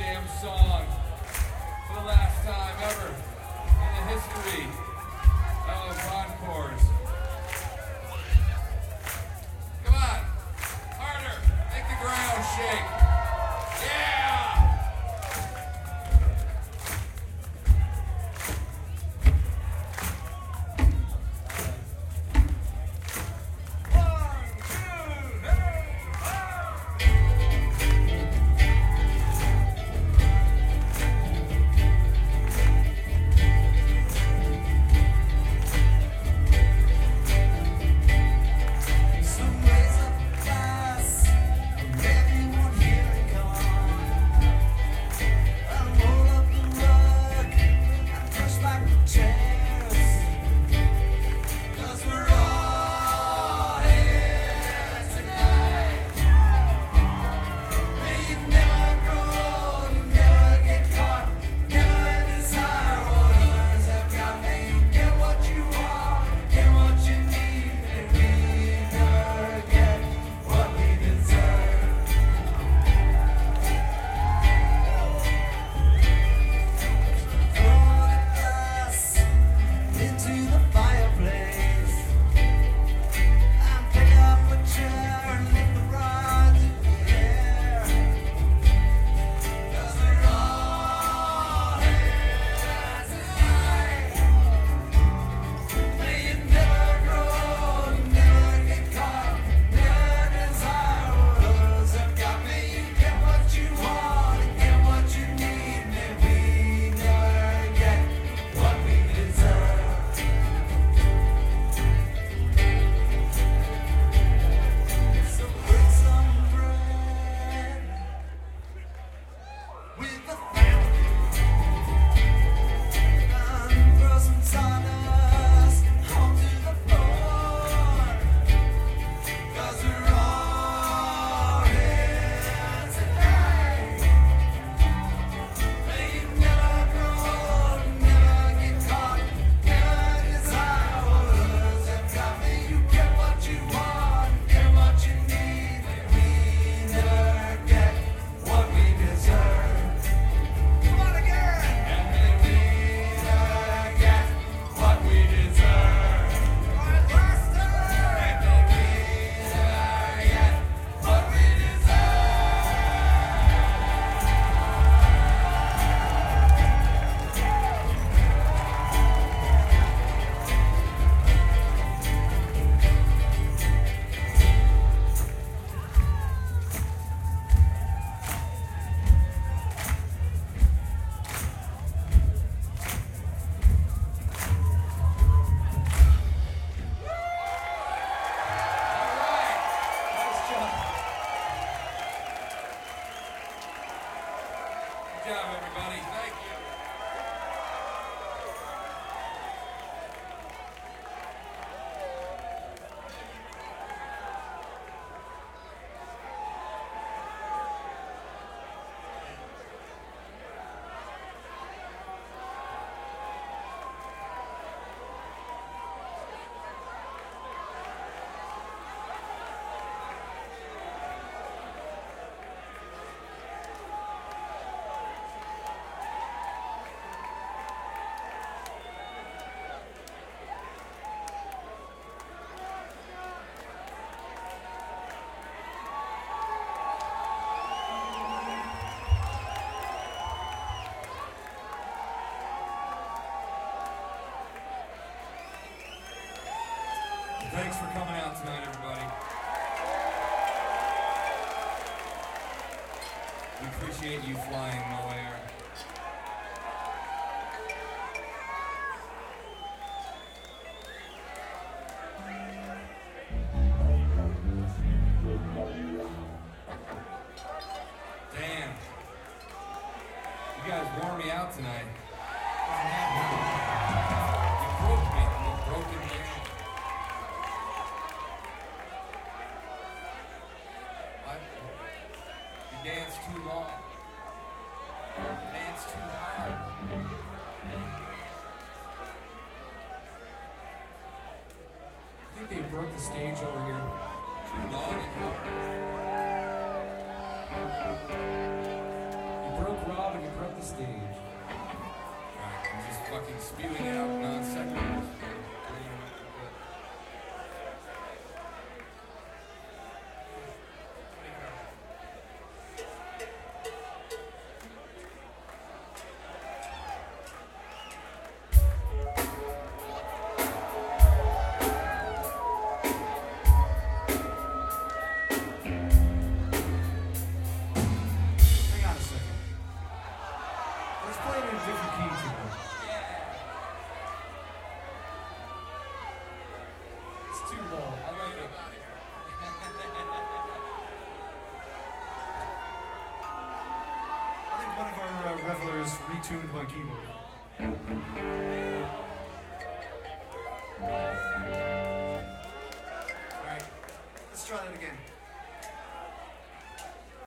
damn song for the last time ever in the history of encores. Come on, harder, make the ground shake. Yeah! Good job, everybody. Thank you. Thanks for coming out tonight, everybody. We appreciate you flying Mo Air. Damn. You guys wore me out tonight. You broke me. I'm a broken man. You danced too long. You danced too hard. I think they broke the stage over here. Too long and hard. You broke throb and you corrupt the stage. Alright, I'm just fucking spewing out non sequiturs. Let's play it in a different key today. It's too low. I like it. I think one of our revelers retuned my keyboard. Alright, let's try that again.